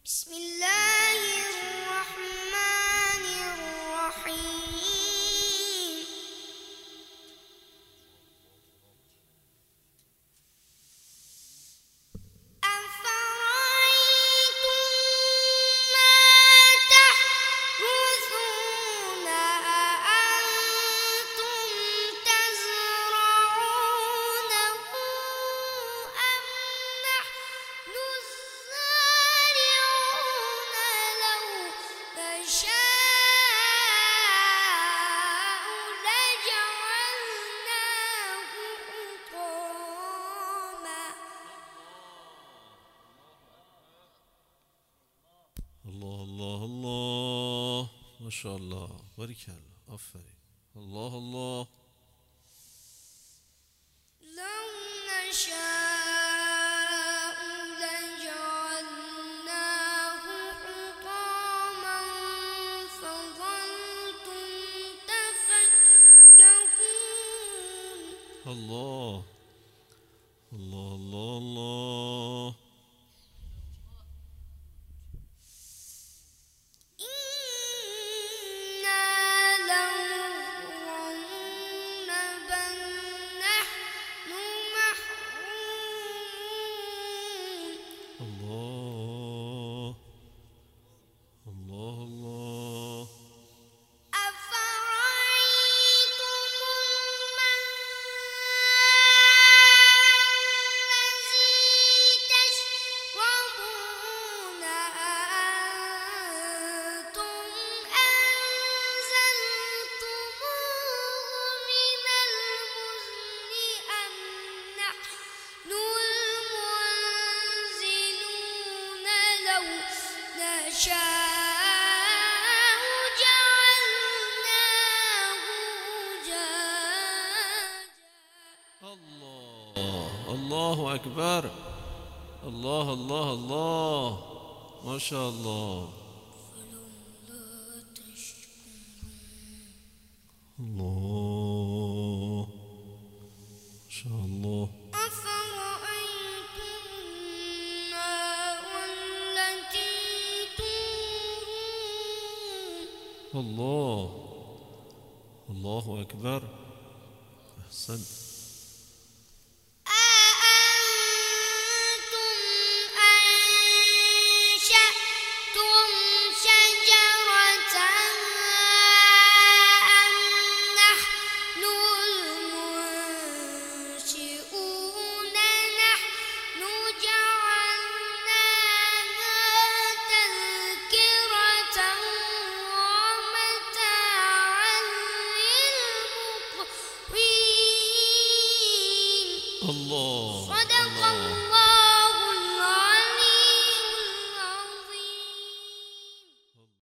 بسم الله الرحمن الرحيم. أفرأيتم ما تحرثون أأنتم تزرعونه أم نحن الزارعون؟ لو نشاء لجعلناه حطاما. الله الله الله، ما شاء الله، بارك الله، آفرین. الله الله. لو نشاء لجعلناه حطاما فظلتم تفكهون. الله الله الله الله. إنا لمغرمون بل نحن محرومون. الله الله الله. أفرأيتم الماء الذي تشربون أأنتم أنزلتموه من المزن أم نحن المنزلون؟ لو نشاء جعلناه أجاجا. الله الله أكبر. الله الله الله، ما شاء الله. فلولا تشكرون. الله ما شاء الله. أفرأيتم النار التي تورون. الله الله أكبر. أحسنت. أأنتم أنشأتم شجرتها أم نحن المنشئون؟ نحن جعلناها تذكرة ومتاعا للمقوين. الله